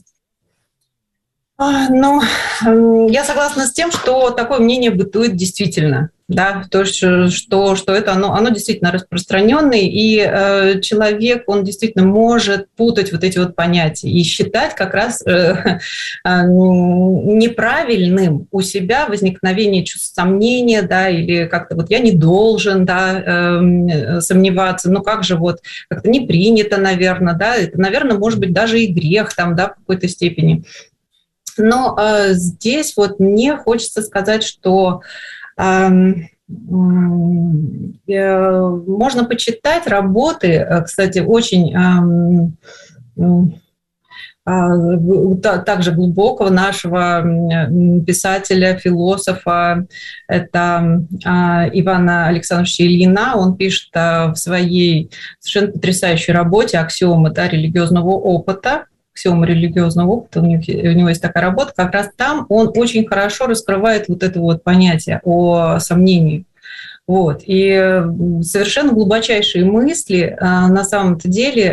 Ну, я согласна с тем, что такое мнение бытует действительно. Да, то, что, что, что это оно, оно действительно распространенное, и э, человек, он действительно может путать вот эти вот понятия и считать как раз э, э, неправильным у себя возникновение чувств сомнения, да, или как-то вот я не должен, да, э, сомневаться, ну как же вот как-то не принято, наверное, да, это, наверное, может быть даже и грех там, да, в какой-то степени. Но э, здесь вот мне хочется сказать, что можно почитать работы, кстати, очень также глубокого нашего писателя, философа, это Ивана Александровича Ильина. Он пишет в своей совершенно потрясающей работе «Аксиомы, да, религиозного опыта». Аксиомы религиозного опыта, у него, у него есть такая работа, как раз там он очень хорошо раскрывает вот это вот понятие о сомнении. Вот. И совершенно глубочайшие мысли на самом-то деле.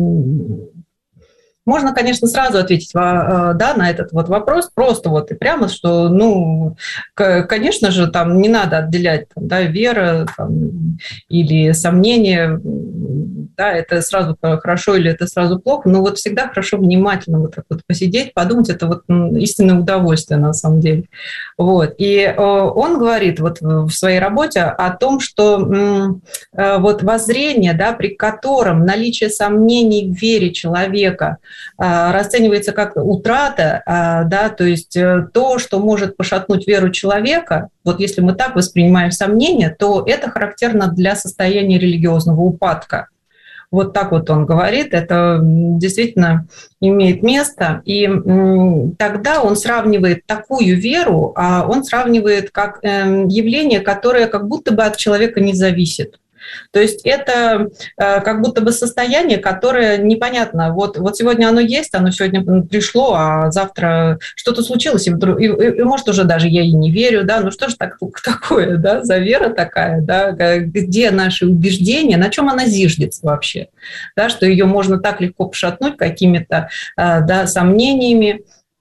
Можно, конечно, сразу ответить, да, на этот вот вопрос, просто вот и прямо, что, ну, конечно же, там не надо отделять, там, да, вера там, или сомнения, да, это сразу хорошо или это сразу плохо, но вот всегда хорошо внимательно вот так вот посидеть, подумать, это вот истинное удовольствие на самом деле. Вот. И он говорит вот в своей работе о том, что вот воззрение, да, при котором наличие сомнений в вере человека расценивается как утрата, да, то есть то, что может пошатнуть веру человека, вот если мы так воспринимаем сомнения, то это характерно для состояния религиозного упадка. Вот так вот он говорит, это действительно имеет место. И тогда он сравнивает такую веру, а он сравнивает как явление, которое как будто бы от человека не зависит. То есть это как будто бы состояние, которое непонятно. Вот, вот сегодня оно есть, оно сегодня пришло, а завтра что-то случилось, и, вдруг, и, и может уже даже я и не верю, да, ну что же так, такое, да, за вера такая, да, где наши убеждения, на чем она зиждется вообще, да, что ее можно так легко пошатнуть какими-то, да, сомнениями.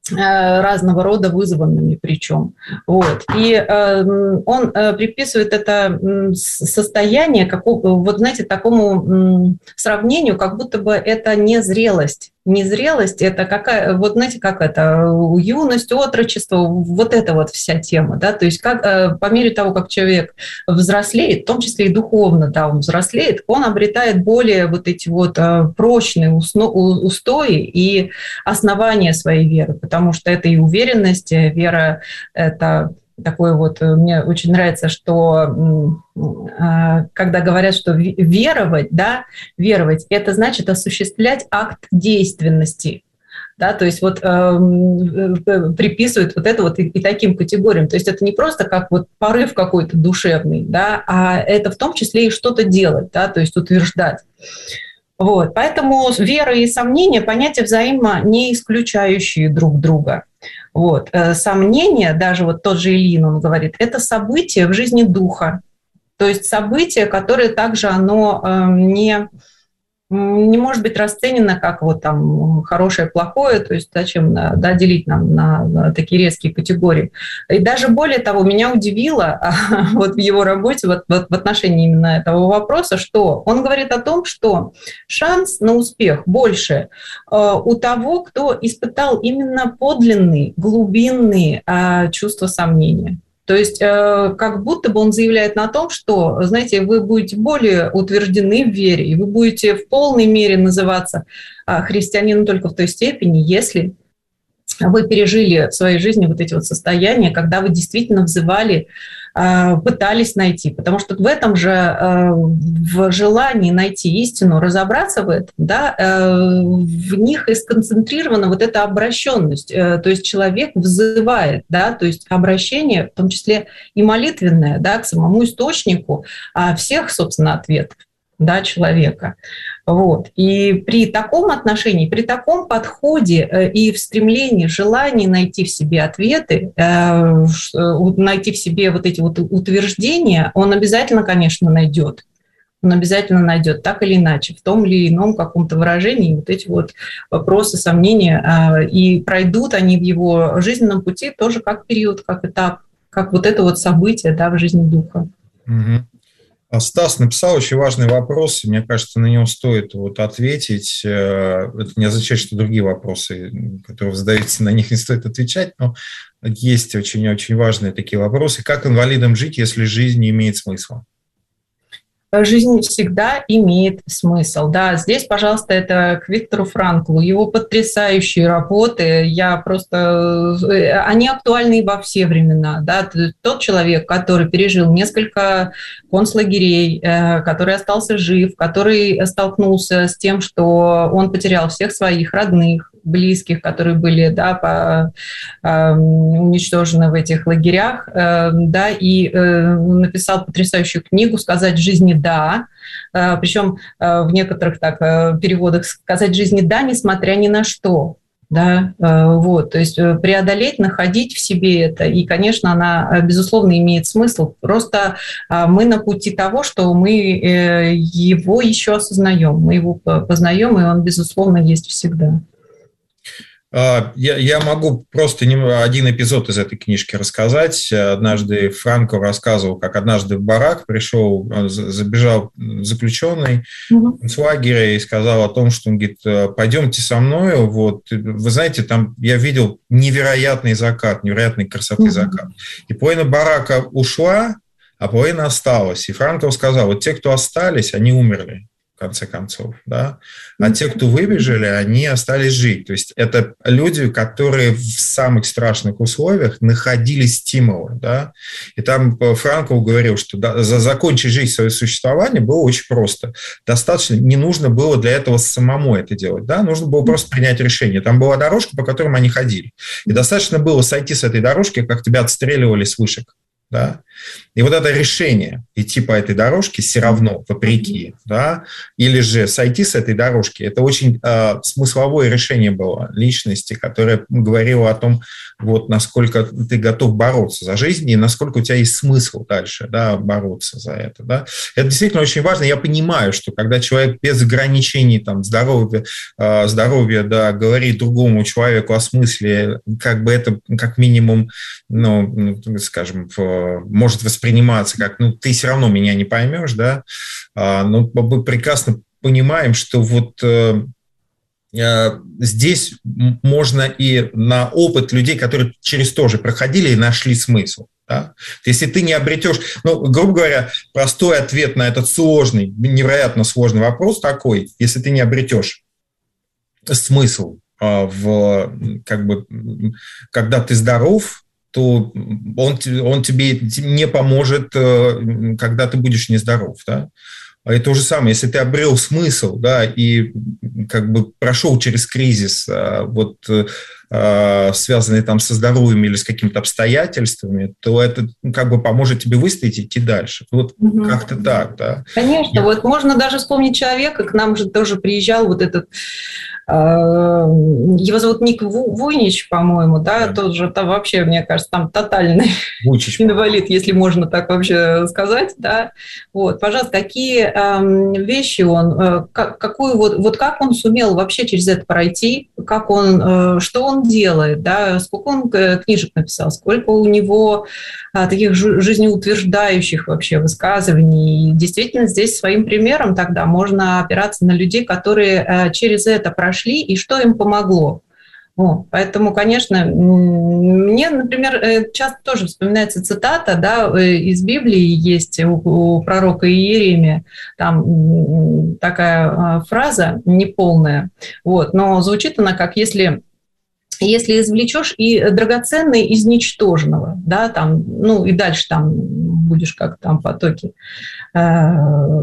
разного рода вызванными причем. Вот. И э, он э, приписывает это состояние, какого, вот знаете, такому э, сравнению, как будто бы это не зрелость. Не зрелость, это какая, вот знаете, как это, юность, отрочество, вот эта вот вся тема, да, то есть как, э, по мере того, как человек взрослеет, в том числе и духовно, да, он взрослеет, он обретает более вот эти вот э, прочные усно, устои и основания своей веры, потому что это и уверенность, вера – это такой вот, мне очень нравится, что когда говорят, что веровать, да, веровать, это значит осуществлять акт действенности. Да, то есть вот э, приписывают вот это вот и, и таким категориям. То есть это не просто как вот порыв какой-то душевный, да, а это в том числе и что-то делать, да, то есть утверждать. Вот. Поэтому вера и сомнения – понятия взаимо не исключающие друг друга. Вот. Сомнение, даже вот тот же Ильин, он говорит, это событие в жизни духа. То есть событие, которое также оно э, не, не может быть расценено как вот там хорошее, плохое, то есть зачем да, делить нам на, на такие резкие категории. И даже более того, меня удивило вот в его работе вот, вот в отношении именно этого вопроса, что он говорит о том, что шанс на успех больше э, у того, кто испытал именно подлинные, глубинные э, чувства сомнения. То есть как будто бы он заявляет на том, что, знаете, вы будете более утверждены в вере, и вы будете в полной мере называться христианином только в той степени, если вы пережили в своей жизни вот эти вот состояния, когда вы действительно взывали, пытались найти. Потому что в этом же, в желании найти истину, разобраться в этом, да, в них и сконцентрирована вот эта обращенность. То есть человек взывает, да, то есть обращение, в том числе и молитвенное, да, к самому источнику всех, собственно, ответов, да, человека. Вот. И при таком отношении, при таком подходе и в стремлении, желании найти в себе ответы, найти в себе вот эти вот утверждения, он обязательно, конечно, найдет. Он обязательно найдет, так или иначе, в том или ином каком-то выражении вот эти вот вопросы, сомнения, и пройдут они в его жизненном пути тоже как период, как этап, как вот это вот событие, да, в жизни духа. Угу. Стас написал очень важный вопрос, и мне кажется, на него стоит вот ответить. Это не означает, что другие вопросы, которые вы задаете, на них не стоит отвечать, но есть очень-очень важные такие вопросы. Как инвалидам жить, если жизнь не имеет смысла? Жизнь всегда имеет смысл. Да, здесь, пожалуйста, это к Виктору Франклу. Его потрясающие работы, я просто... Они актуальны во все времена. Да? Тот человек, который пережил несколько концлагерей, который остался жив, который столкнулся с тем, что он потерял всех своих родных, близких, которые были, да, по, э, уничтожены в этих лагерях, э, да, и э, написал потрясающую книгу «Сказать жизни да», э, причем э, в некоторых так, э, переводах «Сказать жизни да, несмотря ни на что». Да, э, вот, то есть преодолеть, находить в себе это, и, конечно, она, безусловно, имеет смысл. Просто э, мы на пути того, что мы э, его еще осознаем, мы его познаем, и он, безусловно, есть всегда. Я, я могу просто один эпизод из этой книжки рассказать. Однажды Франко рассказывал, как однажды в барак пришел, забежал заключенный mm-hmm. с лагеря и сказал о том, что он говорит, пойдемте со мной. Вот, вы знаете, там я видел невероятный закат, невероятной красоты mm-hmm. закат. И половина барака ушла, а половина осталась. И Франко сказал, вот те, кто остались, они умерли. В конце концов, да, а те, кто выбежали, они остались жить. То есть это люди, которые в самых страшных условиях находили стимулы, да, и там Франкл говорил, что да, за закончить жизнь, свое существование было очень просто. Достаточно, не нужно было для этого самому это делать, да, нужно было просто принять решение. Там была дорожка, по которой они ходили, и достаточно было сойти с этой дорожки, как тебя отстреливали с вышек. Да? И вот это решение идти по этой дорожке все равно, вопреки, да, или же сойти с этой дорожки, это очень э, смысловое решение было личности, которое говорило о том, вот насколько ты готов бороться за жизнь и насколько у тебя есть смысл дальше, да, бороться за это. Да. Это действительно очень важно. Я понимаю, что когда человек без ограничений там, здоровья, э, здоровья да, говорит другому человеку о смысле, как бы это как минимум, ну, скажем, в, может восприниматься как, ну, ты все равно меня не поймешь, да, а, но мы прекрасно понимаем, что вот э, э, здесь можно и на опыт людей, которые через то же проходили и нашли смысл. Да? Если ты не обретешь, ну, грубо говоря, простой ответ на этот сложный, невероятно сложный вопрос такой, если ты не обретешь смысл э, в, как бы, когда ты здоров, то он, он тебе не поможет, когда ты будешь нездоров. Да? И то же самое, если ты обрел смысл, да, и как бы прошел через кризис, вот, связанный там со здоровьем или с какими-то обстоятельствами, то это как бы поможет тебе выстоять и идти дальше. Вот угу. Как-то так, да. Конечно, и... вот можно даже вспомнить человека, к нам же тоже приезжал вот этот, его зовут Ник Вуйнич, по-моему, да, да. Тот же, там вообще, мне кажется, там тотальный Вуйчич. Инвалид, если можно так вообще сказать, да. Вот, пожалуйста, какие э, вещи он, э, как, какую вот, вот как он сумел вообще через это пройти, как он, э, что он делает, да, сколько он книжек написал, сколько у него э, таких жизнеутверждающих вообще высказываний. И действительно, здесь своим примером тогда можно опираться на людей, которые э, через это прошли, и что им помогло. Вот. Поэтому, конечно, мне, например, часто тоже вспоминается цитата, да, из Библии есть у, у пророка Иеремии, там такая фраза неполная, вот, но звучит она как «если...» Если извлечешь и драгоценное из ничтожного, да, там, ну и дальше там будешь как там потоки, э,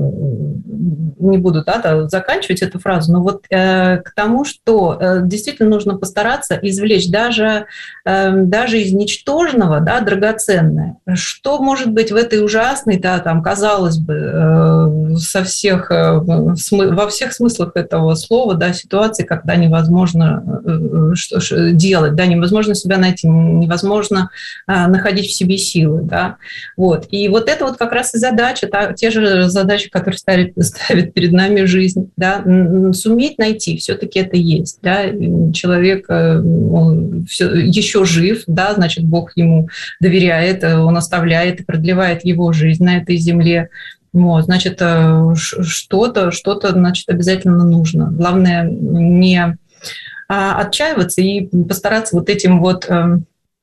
не буду да, заканчивать эту фразу, но вот э, к тому, что э, действительно нужно постараться извлечь даже, э, даже из ничтожного, да, драгоценное. Что может быть в этой ужасной, да, там, казалось бы, э, со всех, э, во всех смыслах этого слова, да, ситуации, когда невозможно э, что, делать, да, невозможно себя найти, невозможно а, находить в себе силы, да, вот. И вот это вот как раз и задача, та, те же задачи, которые ставит, ставит перед нами жизнь, да, суметь найти, все-таки это есть, да, человек, он все, еще жив, да, значит, Бог ему доверяет, он оставляет и продлевает его жизнь на этой земле. Вот, значит, что-то, что-то, значит, обязательно нужно. Главное не отчаиваться и постараться вот этим вот э,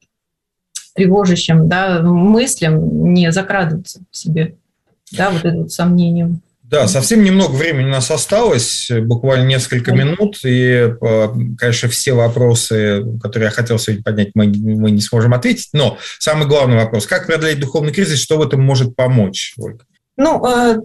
тревожащим, да, мыслям не закрадываться в себе, да, вот это вот сомнением. Да, совсем немного времени у нас осталось, буквально несколько да. минут, и, конечно, все вопросы, которые я хотел сегодня поднять, мы, мы не сможем ответить, но самый главный вопрос, как преодолеть духовный кризис, что в этом может помочь, Ольга? Ну,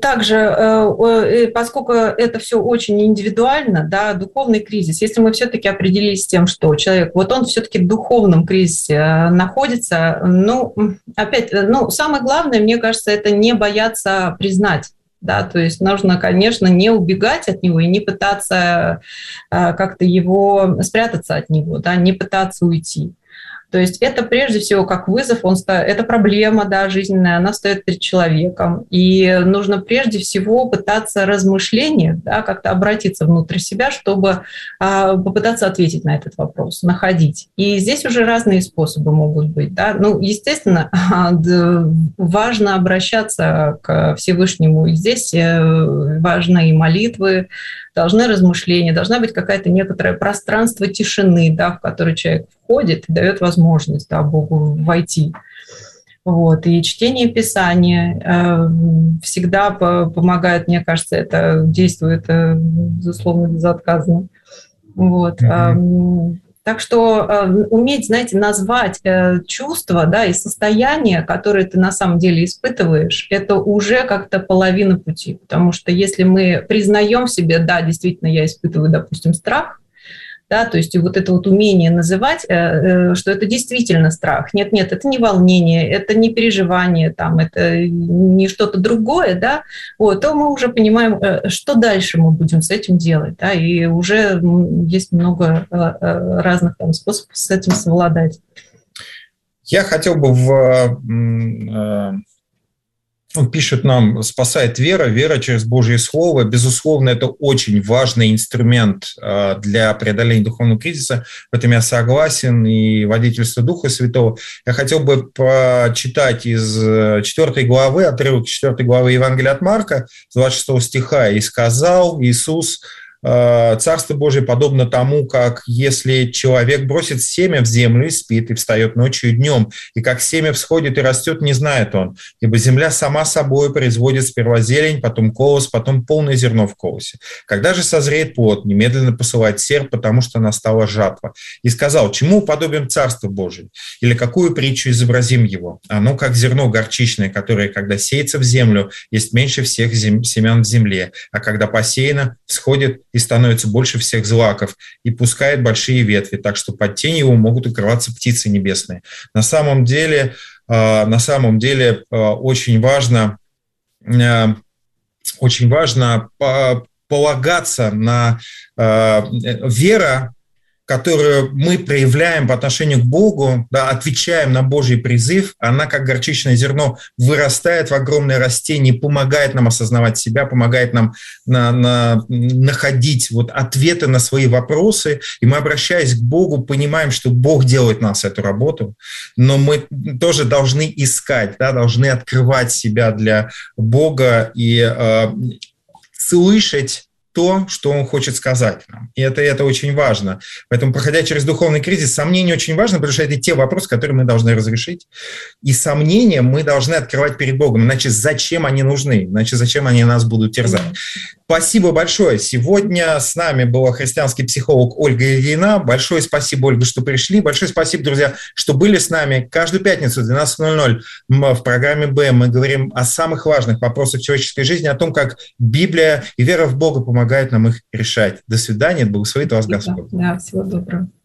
также, поскольку это все очень индивидуально, да, духовный кризис, если мы все-таки определились с тем, что человек, вот он все-таки в духовном кризисе находится, ну, опять, ну, самое главное, мне кажется, это не бояться признать. Да, то есть нужно, конечно, не убегать от него и не пытаться как-то его спрятаться от него, да, не пытаться уйти. То есть это прежде всего как вызов, он ста... это проблема, да, жизненная, она стоит перед человеком. И нужно прежде всего пытаться размышления, да, как-то обратиться внутрь себя, чтобы а, попытаться ответить на этот вопрос, находить. И здесь уже разные способы могут быть. Да. Ну, естественно, важно обращаться к Всевышнему. И здесь важны и молитвы, должны размышления, должна быть какая-то некоторое пространство тишины, да, в которое человек входит и дает возможность, да, Богу войти. Вот. И чтение Писания э, всегда помогает, мне кажется, это действует, э, безусловно, безотказно. Вот. Mm-hmm. Так что э, уметь, знаете, назвать э, чувства, да, и состояние, которое ты на самом деле испытываешь, это уже как-то половина пути. Потому что если мы признаем в себе, да, действительно, я испытываю, допустим, страх, да, то есть вот это вот умение называть, что это действительно страх. Нет, нет, это не волнение, это не переживание, там, это не что-то другое, да, вот, то мы уже понимаем, что дальше мы будем с этим делать, да, и уже есть много разных там способов с этим совладать. Я хотел бы в... Он пишет нам, спасает вера, вера через Божье Слово. Безусловно, это очень важный инструмент для преодоления духовного кризиса. В этом я согласен. И водительство Духа Святого. Я хотел бы прочитать из четвёртой главы, отрывок четвёртой главы Евангелия от Марка, с двадцать шестого стиха. «И сказал Иисус: Царство Божие подобно тому, как если человек бросит семя в землю и спит, и встает ночью и днем, и как семя всходит и растет, не знает он, ибо земля сама собой производит сперва зелень, потом колос, потом полное зерно в колосе. Когда же созреет плод, немедленно посылает серп, потому что настала жатва. И сказал: чему подобен Царство Божие? Или какую притчу изобразим его? Оно как зерно горчичное, которое, когда сеется в землю, есть меньше всех зем... семян в земле, а когда посеяно, всходит и становится больше всех злаков, и пускает большие ветви, так что под тень его могут укрываться птицы небесные». На самом деле, на самом деле очень важно, очень важно полагаться на веру, которую мы проявляем по отношению к Богу, да, отвечаем на Божий призыв, она, как горчичное зерно, вырастает в огромное растение, помогает нам осознавать себя, помогает нам на, на, находить вот ответы на свои вопросы, и мы, обращаясь к Богу, понимаем, что Бог делает нас эту работу, но мы тоже должны искать, да, должны открывать себя для Бога и э, слышать то, что Он хочет сказать нам. И это, это очень важно. Поэтому, проходя через духовный кризис, сомнения очень важны, потому что это те вопросы, которые мы должны разрешить. И сомнения мы должны открывать перед Богом. Иначе зачем они нужны? Иначе зачем они нас будут терзать? Спасибо большое. Сегодня с нами была христианский психолог Ольга Ильина. Большое спасибо, Ольга, что пришли. Большое спасибо, друзья, что были с нами. Каждую пятницу в двенадцать ноль ноль в программе «БМ» мы говорим о самых важных вопросах человеческой жизни, о том, как Библия и вера в Бога помогают нам их решать. До свидания. Благословит вас Господь. Да, всего доброго.